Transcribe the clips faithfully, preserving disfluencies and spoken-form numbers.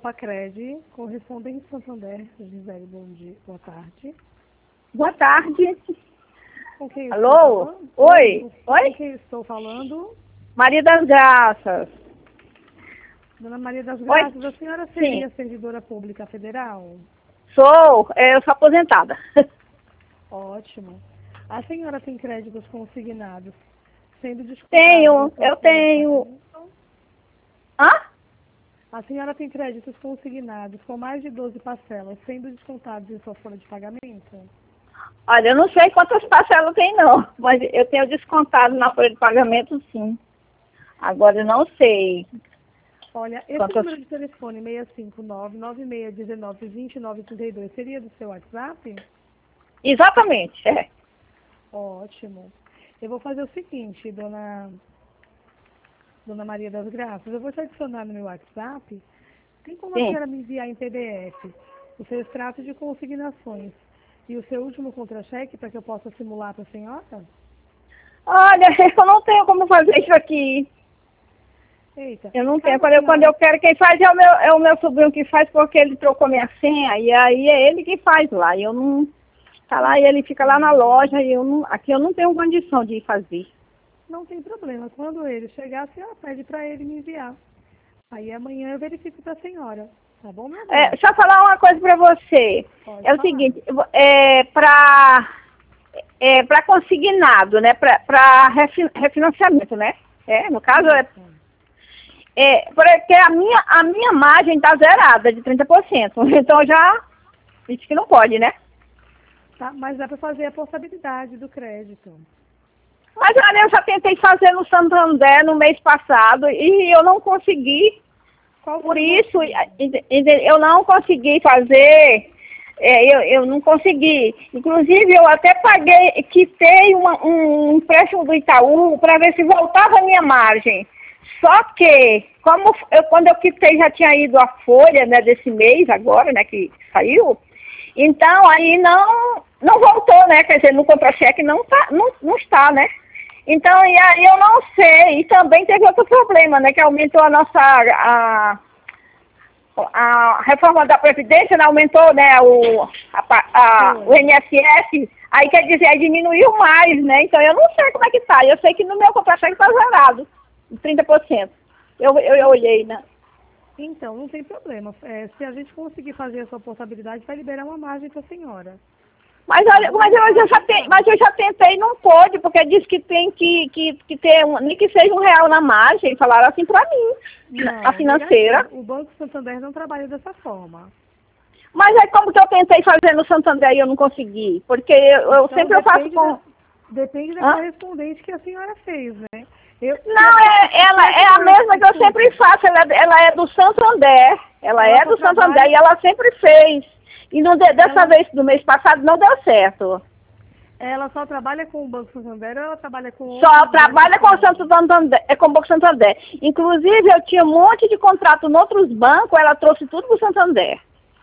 Alfacred, correspondente Santander, Gisele, bom dia, boa tarde. Boa tarde. Com quem Alô? Oi? Com Oi? quem estou falando? Maria das Graças. Dona Maria das Oi? Graças, a senhora seria Sim. servidora pública federal? Sou, é, eu sou aposentada. Ótimo. A senhora tem créditos consignados, sendo descontados Tenho, em sua eu folha de tenho. pagamento? Hã? A senhora tem créditos consignados com mais de doze parcelas, sendo descontados em sua folha de pagamento? Olha, eu não sei quantas parcelas tem não, mas eu tenho descontado na folha de pagamento sim. Agora eu não sei Olha, esse quantas. número de telefone seis cinco nove, nove seis um nove, dois nove três dois seria do seu WhatsApp? Exatamente, é. Ótimo. Eu vou fazer o seguinte, dona, dona Maria das Graças, eu vou te adicionar no meu WhatsApp. Tem como a Sim. senhora me enviar em P D F o seu extrato de consignações e o seu último contra-cheque para que eu possa simular para a senhora? Olha, eu não tenho como fazer isso aqui. Eita, Eu não tenho. caso a Quando eu, quando senhora... eu quero, quem faz é o, meu, é o meu sobrinho que faz, porque ele trocou minha senha, e aí é ele que faz lá. E eu não. Tá lá e ele fica lá na loja, e eu não. Aqui eu não tenho condição de fazer. Não tem problema. Quando ele chegar, a senhora pede para ele me enviar. Aí amanhã eu verifico para a senhora. Tá bom, meu É, amor? deixa eu falar uma coisa pra você. Pode É o falar. seguinte, é pra, é, pra consignado, né? Pra, pra refi- refinanciamento, né? É, no caso, é, Isso. é porque a minha, a minha margem tá zerada de trinta por cento. Então já disse que não pode, né? Tá, mas dá para fazer a portabilidade do crédito. Mas olha, eu já tentei fazer no Santander no mês passado e eu não consegui. Qual Por foi o isso, motivo? ente- ente- eu não consegui fazer, é, eu, eu não consegui. Inclusive, eu até paguei, quitei uma, um empréstimo do Itaú para ver se voltava a minha margem. Só que, como eu, quando eu quitei já tinha ido a folha, né, desse mês agora, né, que saiu, então aí não, não voltou, né, quer dizer, no contra-cheque não, tá, não, não está, né. Então, e aí eu não sei, e também teve outro problema, né, que aumentou a nossa, a, a reforma da Previdência, né, aumentou, né, o, a, pa- a, o I N S S, aí quer dizer, aí diminuiu mais, né, então eu não sei como é que tá, eu sei que no meu contra-cheque tá zerado, trinta por cento, eu, eu, eu olhei, né. Então, não tem problema. É, se a gente conseguir fazer a sua portabilidade, vai liberar uma margem para a senhora. Mas olha, mas eu, eu já te, mas eu já tentei, não pode, porque diz que tem que, que, que ter, um, nem que seja um real na margem, falaram assim pra mim, Não, a financeira. negativo. O Banco Santander não trabalha dessa forma. Mas é como que eu tentei fazer no Santander e eu não consegui, porque eu, eu Então, sempre eu faço depende com... da, depende da Hã? correspondente que a senhora fez, né? Eu, Não, é, ela é a mesma que eu sempre faço, ela, é- ela é do Santander, ela, Ela é só do Santander trabalha... e ela sempre fez. E não de, dessa Ela, vez, do mês passado, não deu certo. ela só trabalha com o Banco Santander ou ela trabalha com Só outros bancos trabalha com o também? Santander, é com o Banco Santander. Inclusive, eu tinha um monte de contrato em outros bancos, ela trouxe tudo pro Santander.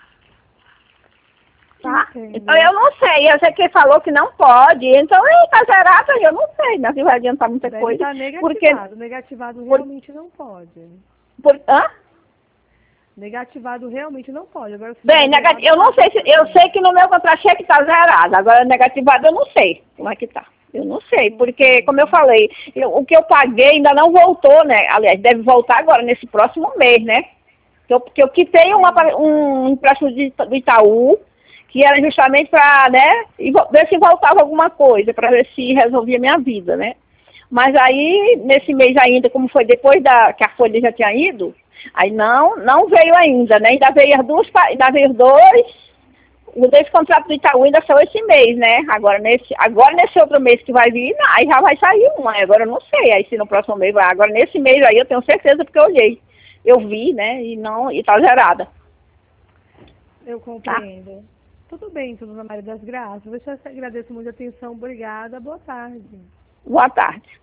Tá? Então Entendo. eu não sei, eu sei que ele falou que não pode, então ei, tá zerado, eu não sei, não vai adiantar muita Deve coisa. estar Porque. negativado. Negativado Por, realmente não pode. por, hã? Negativado realmente não pode. Agora, se Bem, estiver negati- zerado, eu não não sei tem se. Eu problema. sei que no meu contra-cheque tá zerado, agora negativado eu não sei como é que tá. Eu não sei, porque, como eu Entendo. falei, eu- o que eu paguei ainda não voltou, né? Aliás, deve voltar agora, nesse próximo mês, né? Que eu, que eu quitei uma, um empréstimo de, do Itaú, que era justamente para, né, e vo- ver se voltava alguma coisa, para ver se resolvia a minha vida, né? Mas aí, nesse mês ainda, como foi depois da, que a folha já tinha ido, aí não, não veio ainda, né? Ainda veio as duas, pa- ainda veio os dois, os dois contratos do Itaú ainda são esse mês, né? Agora nesse, agora nesse outro mês que vai vir, aí já vai sair um, aí agora eu não sei, aí se no próximo mês vai. Agora nesse mês aí eu tenho certeza porque eu olhei. Eu vi, né? E não, e tá zerada. Eu Tá? compreendo. Tudo bem, dona Maria das Graças. Eu te agradeço muito a atenção. Obrigada. Boa tarde. Boa tarde.